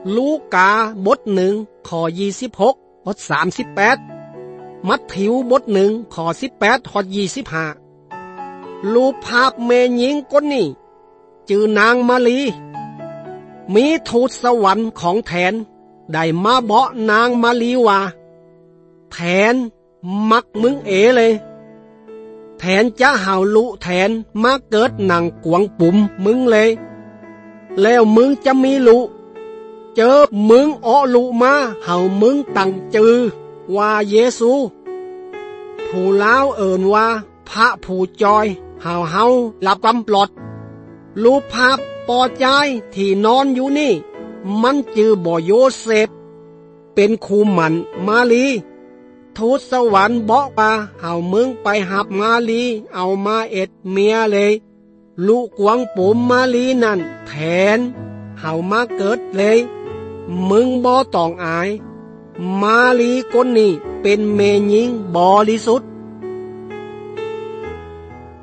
ลูกาบท1ข้อ26ฮอด38มัทธิวบท1ข้อ18ฮอด25รูปภาพแม่หญิงคนนี้ชื่อนางมารีมีทูตสวรรค์ของแทนได้มาบอกนางมารีว่าแทนมักมึงเลยแทนจะหาลุแทนมาเกิดหนังกวงปุ่มมึงเลยแล้วมึงจะมีลุเจอมึงอ้อลุมาเห่ามึงตั้งจือว่าเยซูผู้ลาวเอิ้นว่าพระผู้จอยเฮาหลับกำปลอดรูปภาพปอใจที่นอนอยู่นี่มันจือบ่โยเซฟเป็นครูหมันมาลีทูตสวรรค์บอกว่าเฮามึงไปหับมาลีเอามาเอ็ดเมียเลยลูกกวงปุ่มมาลีนั่นแทนเฮามาเกิดเลยมึงบ่ต้องอายมาลีคนนี้เป็นแม่หญิงบริสุทธิ์